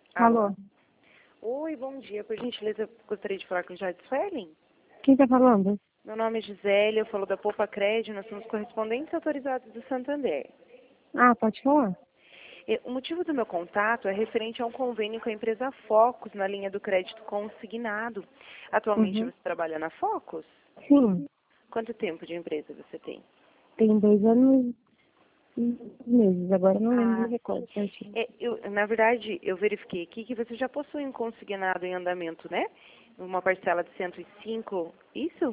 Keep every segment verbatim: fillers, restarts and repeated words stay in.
Alô? Oi, bom dia. Por gentileza, eu gostaria de falar com o Jardim Suelen. Quem tá falando? Meu nome é Gisele, eu falo da Poupa Crédito, nós somos correspondentes autorizados do Santander. Ah, pode falar. E o motivo do meu contato é referente a um convênio com a empresa Focus na linha do crédito consignado. Atualmente Uhum. você trabalha na Focus? Sim, Quanto tempo de empresa você tem? tem dois anos e meses, agora eu não lembro, Ah, me recordo sim. certinho. É, eu, na verdade, eu verifiquei aqui que você já possui um consignado em andamento, né? Uma parcela de cento e cinco, isso?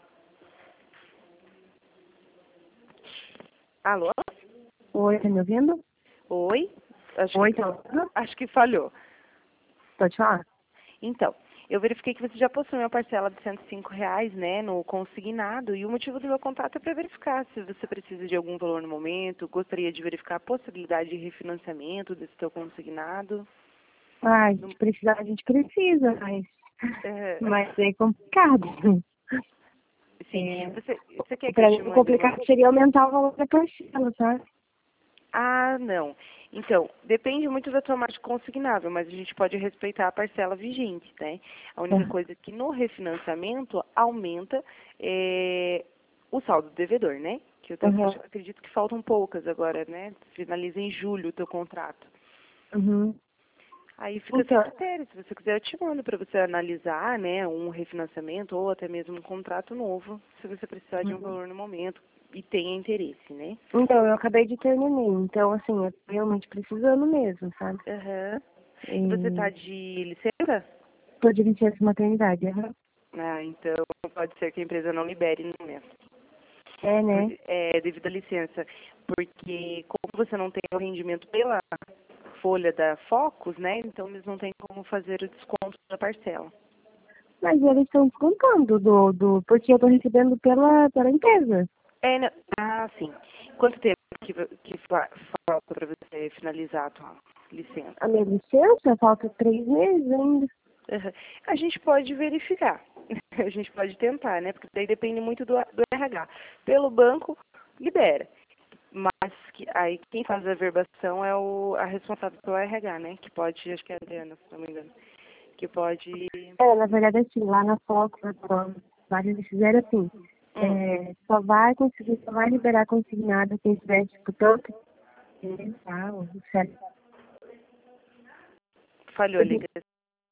Alô? Oi, tá me ouvindo? Oi? Acho Oi, que, tá ouvindo? acho que falhou. Pode falar? Então, eu verifiquei que você já possui uma parcela de cento e cinco reais, né, no consignado, e o motivo do meu contato é para verificar se você precisa de algum valor no momento, gostaria de verificar a possibilidade de refinanciamento desse seu consignado. Ah, a Não- gente precisa, a gente precisa, mas, é, mas é complicado. sim, É, você, você quer que eu pra te mim, o mande uma... complicado seria aumentar o valor da parcela, sabe? Ah, não. Então, depende muito da tua margem consignável, mas a gente pode respeitar a parcela vigente, né? A única Tá. coisa é que no refinanciamento aumenta é, o saldo do devedor, né? Que eu tô- Uhum. acredito que faltam poucas agora, né? Finaliza em julho o teu contrato. Uhum. Aí fica a seu Então, critério. Se você quiser, eu te mando para você analisar, né? Um refinanciamento ou até mesmo um contrato novo, se você precisar de um uhum. valor no momento e tenha interesse, né? Então, eu acabei de terminar, então, assim, eu tô realmente precisando mesmo, sabe? Aham. E você tá E de licença? tô de licença maternidade, aham. Ah, então pode ser que a empresa não libere no momento. É, Por- né? é, devido à licença. Porque como você não tem o rendimento pela folha da Focus, né? Então eles não têm como fazer o desconto da parcela. Mas eles estão descontando do, do. Porque eu tô recebendo pela, pela empresa. É, não- ah, sim. Quanto tempo que, vo- que fa- falta para você finalizar a tua licença? A minha licença falta três meses ainda. Aham. A gente pode verificar. A gente pode tentar, né? Porque daí depende muito do, do R H. Pelo banco, libera. Mas que, aí quem faz a verbação é o, a responsável pelo R H, né? Que pode, acho que é a Adriana, se não me engano. Que pode. É, na verdade, assim, lá na Fox, vários eles fizeram assim. Hum, É, só vai conseguir, só vai liberar consignado quem tiver, tipo, tanto. Tal, certo? falhou a ligação.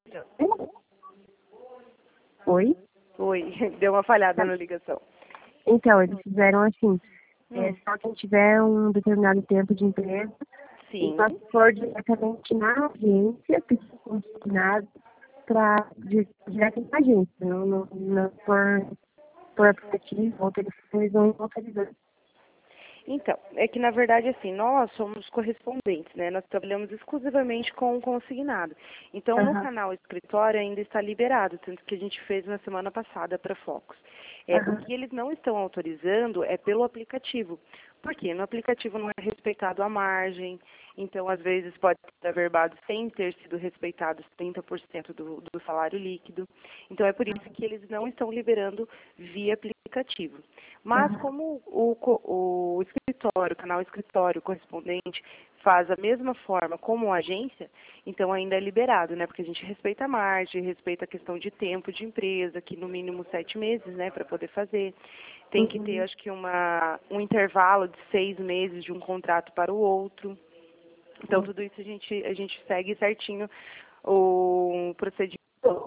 Oi? Oi, deu uma falhada na ligação. Então, eles fizeram assim. É, Hum, só quem tiver um determinado tempo de empresa, e sim. só se for diretamente na agência, pedir consignado para direto na agência, não, não, não por, por aplicativo ou telefone ou autorizando. Então, é que na verdade assim, nós somos correspondentes, né? Nós trabalhamos exclusivamente com o consignado. Então, no Aham, canal escritório ainda está liberado, tanto que a gente fez na semana passada para Focus. É, o aham, que eles não estão autorizando é pelo aplicativo. Por quê? No aplicativo não é respeitado a margem, então às vezes pode ser averbado sem ter sido respeitado os trinta por cento do, do salário líquido. Então é por isso que eles não estão liberando via aplicativo. Mas aham. como o, co- o escritório, o canal escritório, o correspondente, faz a mesma forma como a agência, então ainda é liberado, né? Porque a gente respeita a margem, respeita a questão de tempo de empresa, que no mínimo sete meses, né, para poder fazer. Tem que ter, Uhum. acho que, uma, um intervalo de seis meses de um contrato para o outro. Então, tudo isso a gente, a gente segue certinho o procedimento.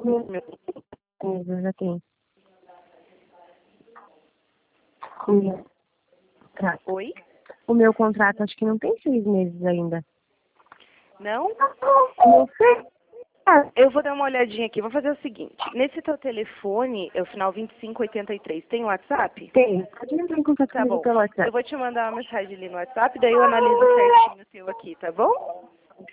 Eu já tenho. O meu contrato. Oi? O meu contrato acho que não tem seis meses ainda. Não? Não sei. Ah, Eu vou dar uma olhadinha aqui. Vou fazer o seguinte. Nesse teu telefone, é o final vinte e cinco oitenta e três, tem WhatsApp? tem. Pode entrar em contato Tá comigo bom. pelo Eu WhatsApp. vou te mandar uma mensagem ali no WhatsApp, daí eu analiso certinho o teu aqui, tá bom?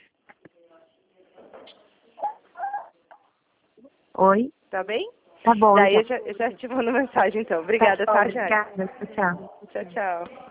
Oi? Tá bem? Tá bom, Daí então. eu já, eu já te mando mensagem, então. Tá Obrigada, bom, tá, Jari? obrigada. Tchau. Tchau, tchau.